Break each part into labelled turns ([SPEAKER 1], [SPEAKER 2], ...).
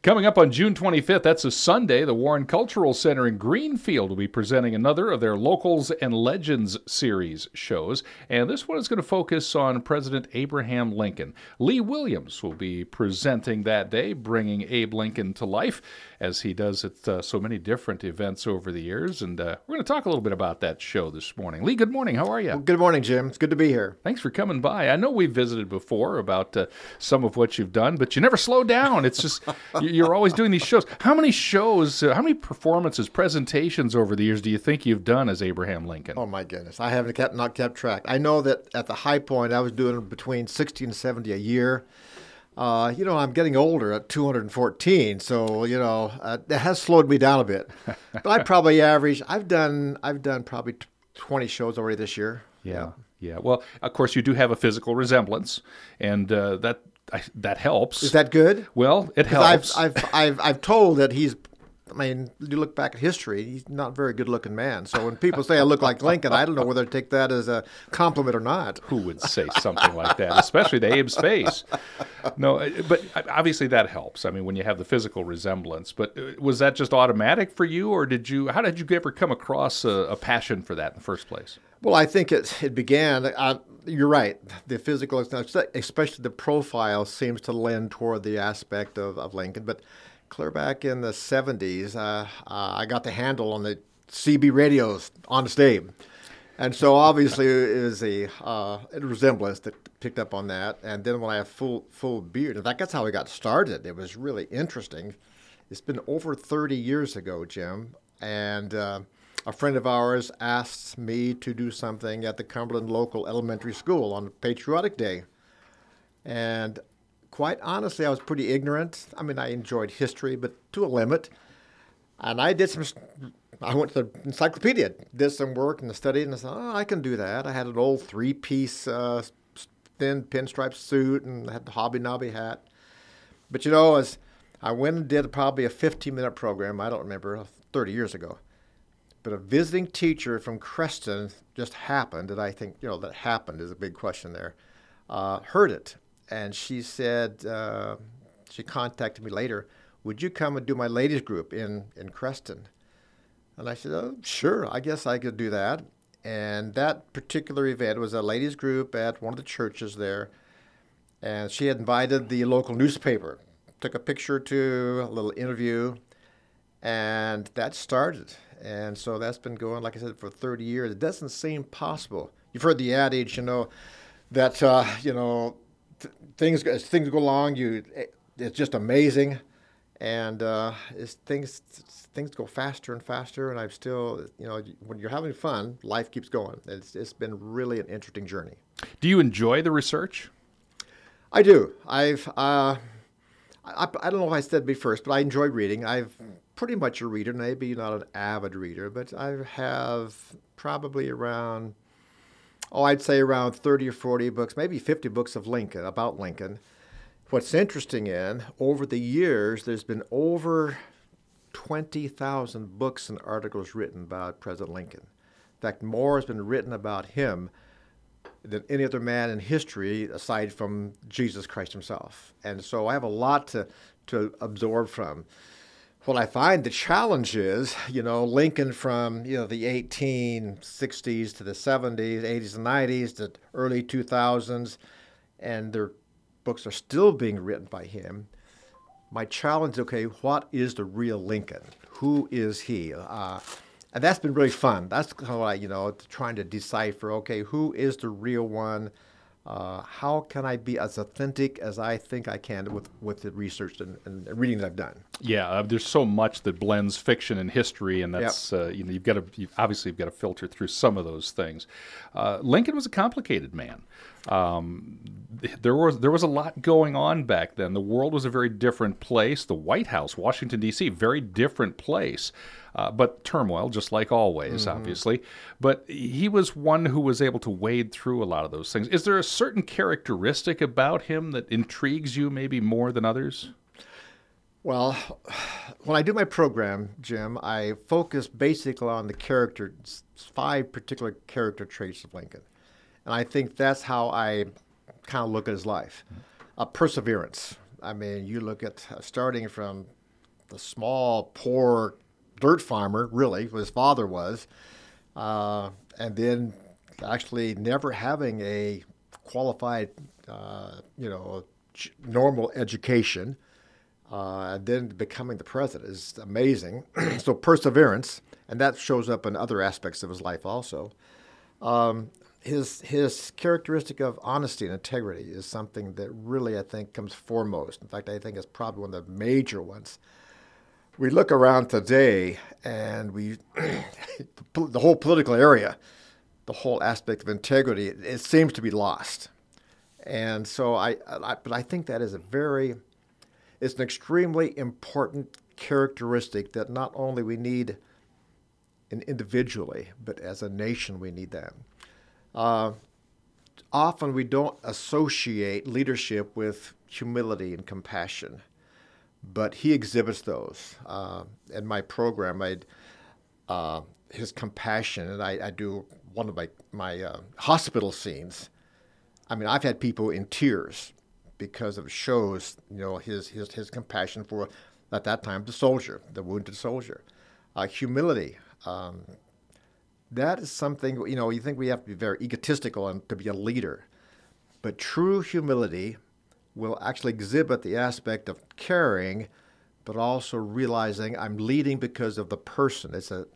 [SPEAKER 1] Coming up on June 25th, that's a Sunday, the Warren Cultural Center in Greenfield will be presenting another of their Locals and Legends series shows. And this one is going to focus on President Abraham Lincoln. Lee Williams will be presenting that day, bringing Abe Lincoln to life, as he does at so many different events over the years. And we're going to talk a little bit about that show this morning. Lee, good morning. How are you?
[SPEAKER 2] Well, good morning, Jim. It's good to be here.
[SPEAKER 1] Thanks for coming by. I know we've visited before about some of what you've done, but you never slow down. It's just, you're always doing these shows. How many shows, how many performances, presentations over the years do you think you've done as Abraham Lincoln?
[SPEAKER 2] Oh, my goodness. I haven't not kept track. I know that at the high point, I was doing between 60 and 70 a year. I'm getting older at 214, so, it has slowed me down a bit. But I probably average, I've done probably 20 shows already this year.
[SPEAKER 1] Yeah. Well, of course, you do have a physical resemblance, and that helps.
[SPEAKER 2] Is that good?
[SPEAKER 1] Well, it helps.
[SPEAKER 2] I've told that you look back at history, he's not a very good-looking man. So when people say I look like Lincoln, I don't know whether to take that as a compliment or not.
[SPEAKER 1] Who would say something like that, especially to Abe's face? No, but obviously that helps. I mean, when you have the physical resemblance. But was that just automatic for you, or how did you ever come across a passion for that in the first place?
[SPEAKER 2] Well, I think it began. You're right. The physical, especially the profile, seems to lend toward the aspect of Lincoln. But clear back in the 70s, I got the handle on the CB radios, Honest Abe. And so obviously it was a resemblance that picked up on that. And then when I have full beard, in fact, that's how I got started. It was really interesting. It's been over 30 years ago, Jim. And a friend of ours asked me to do something at the Cumberland Local Elementary School on Patriotic Day. And quite honestly, I was pretty ignorant. I mean, I enjoyed history, but to a limit. And I went to the encyclopedia, did some work and studied, and I said, I can do that. I had an old three-piece thin pinstripe suit and had the hobby-nobby hat. But, as I went and did probably a 15-minute program, I don't remember, 30 years ago. But a visiting teacher from Creston just happened, and I think, that happened is a big question there, heard it. And she said, she contacted me later, would you come and do my ladies group in Creston? And I said, oh, sure, I guess I could do that. And that particular event was a ladies group at one of the churches there. And she had invited the local newspaper, took a picture or two, a little interview, and that started. And so that's been going, like I said, for 30 years. It doesn't seem possible. You've heard the adage, that, things as things go along, it's just amazing, and things go faster and faster. And I'm still, when you're having fun, life keeps going. It's been really an interesting journey.
[SPEAKER 1] Do you enjoy the research?
[SPEAKER 2] I do. I don't know if I said it first, but I enjoy reading. I've pretty much a reader, maybe not an avid reader, but I have probably around. I'd say around 30 or 40 books, maybe 50 books about Lincoln. What's interesting over the years, there's been over 20,000 books and articles written about President Lincoln. In fact, more has been written about him than any other man in history aside from Jesus Christ himself. And so I have a lot to absorb from. What I find the challenge is, Lincoln from, the 1860s to the 70s, 80s, and 90s, to early 2000s, and their books are still being written by him. My challenge is, okay, what is the real Lincoln? Who is he? And that's been really fun. That's how trying to decipher, okay, who is the real one? How can I be as authentic as I think I can with the research and reading that I've done?
[SPEAKER 1] Yeah, there's so much that blends fiction and history, and that's you've got to filter through some of those things. Lincoln was a complicated man. There was a lot going on back then. The world was a very different place. The White House, Washington D.C., very different place. But turmoil, just like always, obviously. But he was one who was able to wade through a lot of those things. Is there a certain characteristic about him that intrigues you maybe more than others?
[SPEAKER 2] Well, when I do my program, Jim, I focus basically on the 5 particular character traits of Lincoln. And I think that's how I kind of look at his life. Perseverance. I mean, you look at starting from the small, poor dirt farmer, really, who his father was, and then actually never having a qualified, normal education, and then becoming the president is amazing. So perseverance, and that shows up in other aspects of his life also. His characteristic of honesty and integrity is something that really I think comes foremost. In fact, I think it's probably one of the major ones. We look around today, and the whole political area, the whole aspect of integrity, it seems to be lost. And so but I think that is it's an extremely important characteristic that not only we need individually, but as a nation we need that. Often we don't associate leadership with humility and compassion, but he exhibits those. In my program, his compassion, and I do one of my hospital scenes. I mean, I've had people in tears because it shows, his compassion for, at that time, the wounded soldier. Humility. That is something, you think we have to be very egotistical and to be a leader. But true humility will actually exhibit the aspect of caring, but also realizing I'm leading because of the person. It's a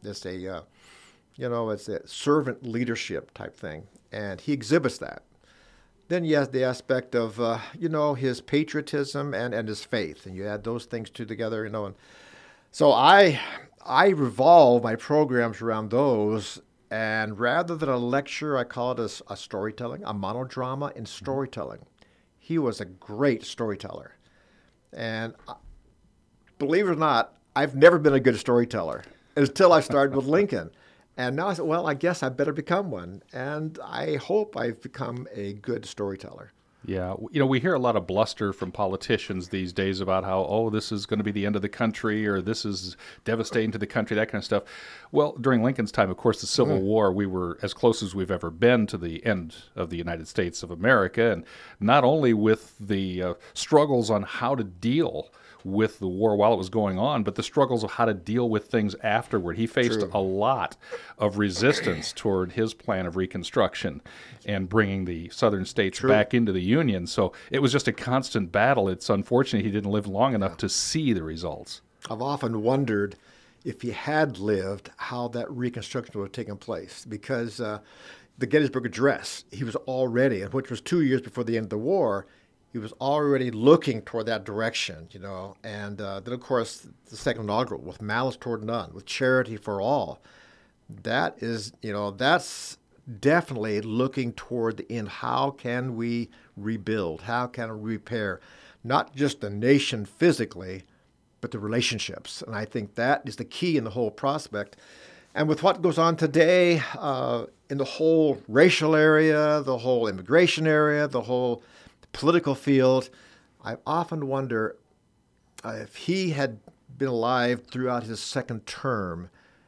[SPEAKER 2] servant leadership type thing. And he exhibits that. Then you have the aspect of, his patriotism and his faith. And you add those things two together, And so I revolve my programs around those, and rather than a lecture, I call it a storytelling, a monodrama in storytelling. He was a great storyteller. And believe it or not, I've never been a good storyteller until I started with Lincoln. And now I said, well, I guess I better become one. And I hope I've become a good storyteller.
[SPEAKER 1] Yeah, we hear a lot of bluster from politicians these days about how, this is going to be the end of the country, or this is devastating to the country, that kind of stuff. Well, during Lincoln's time, of course, the Civil War, we were as close as we've ever been to the end of the United States of America, and not only with the struggles on how to deal with the war while it was going on, but the struggles of how to deal with things afterward. He faced a lot of resistance toward his plan of Reconstruction and bringing the southern states back into the Union. So it was just a constant battle. It's unfortunate he didn't live long enough to see the results.
[SPEAKER 2] I've often wondered if he had lived, how that Reconstruction would have taken place, because the Gettysburg Address, he was already, which was 2 years before the end of the war, he was already looking toward that direction, And then, of course, the second inaugural, with malice toward none, with charity for all. That is, that's definitely looking toward the end. How can we rebuild? How can we repair? Not just the nation physically, but the relationships. And I think that is the key in the whole prospect. And with what goes on today in the whole racial area, the whole immigration area, the whole political field, I often wonder if he had been alive throughout his second term.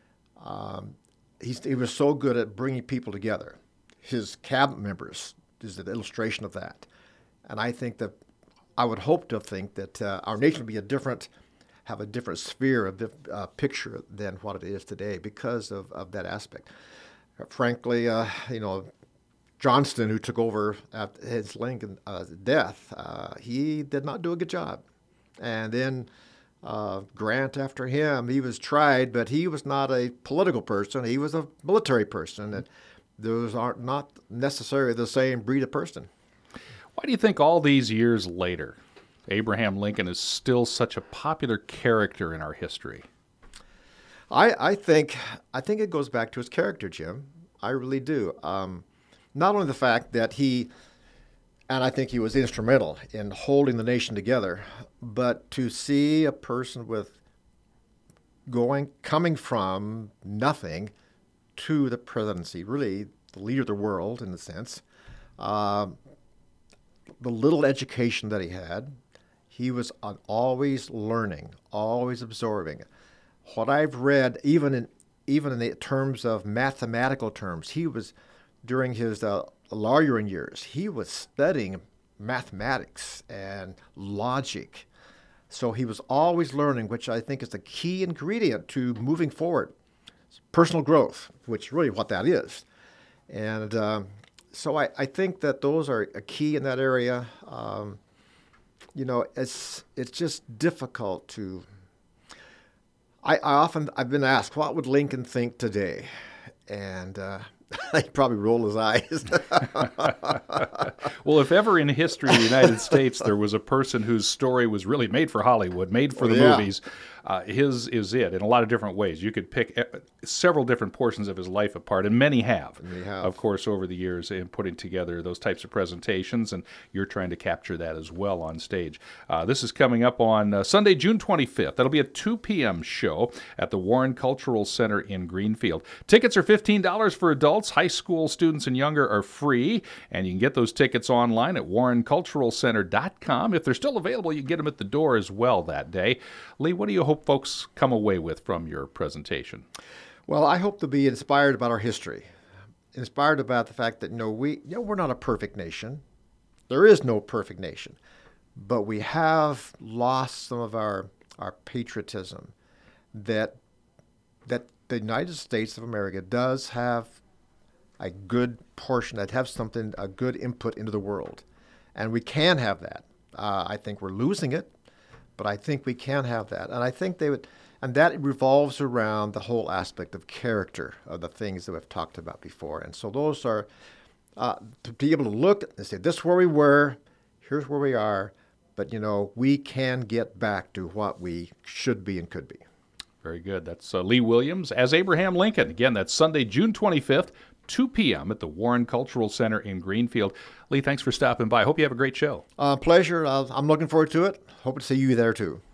[SPEAKER 2] He was so good at bringing people together. His cabinet members is an illustration of that. And I think that I would hope to think that our nation would be have a different sphere of picture than what it is today because of that aspect. Frankly, Johnston, who took over at his Lincoln death, he did not do a good job. And then Grant after him, he was tried, but he was not a political person. He was a military person. And those are not necessarily the same breed of person.
[SPEAKER 1] Why do you think all these years later, Abraham Lincoln is still such a popular character in our history?
[SPEAKER 2] I think it goes back to his character, Jim. I really do. Not only the fact that and I think he was instrumental in holding the nation together, but to see a person coming from nothing to the presidency, really the leader of the world in a sense, the little education that he had, he was always learning, always absorbing. What I've read, even in the terms of mathematical terms, he was, during his lawyering years, he was studying mathematics and logic. So he was always learning, which I think is the key ingredient to moving forward. Personal growth, which is really what that is. And so I think that those are a key in that area. It's just difficult to. I've been asked, what would Lincoln think today? And he probably rolled his eyes.
[SPEAKER 1] Well, if ever in history of the United States there was a person whose story was really made for Hollywood, made for the movies, his is it in a lot of different ways. You could pick several different portions of his life apart, and many have, of course, over the years in putting together those types of presentations, and you're trying to capture that as well on stage. This is coming up on Sunday, June 25th. That'll be a 2 p.m. show at the Warren Cultural Center in Greenfield. Tickets are $15 for adults. High school students and younger are free, and you can get those tickets online at warrenculturalcenter.com. If they're still available, you can get them at the door as well that day. Lee, what do you hope folks come away with from your presentation?
[SPEAKER 2] Well, I hope to be inspired about our history, inspired about the fact that we're not a perfect nation. There is no perfect nation, but we have lost some of our patriotism. That the United States of America does have a good portion, that have something, a good input into the world, and we can have that. I think we're losing it, but I think we can have that, and I think and that revolves around the whole aspect of character of the things that we've talked about before. And so those are to be able to look and say, this is where we were, here's where we are, but we can get back to what we should be and could be.
[SPEAKER 1] Very good. That's Lee Williams as Abraham Lincoln. Again, that's Sunday, June 25th, 2 p.m. at the Warren Cultural Center in Greenfield. Lee, thanks for stopping by. I hope you have a great show.
[SPEAKER 2] Pleasure. I'm looking forward to it. Hope to see you there too.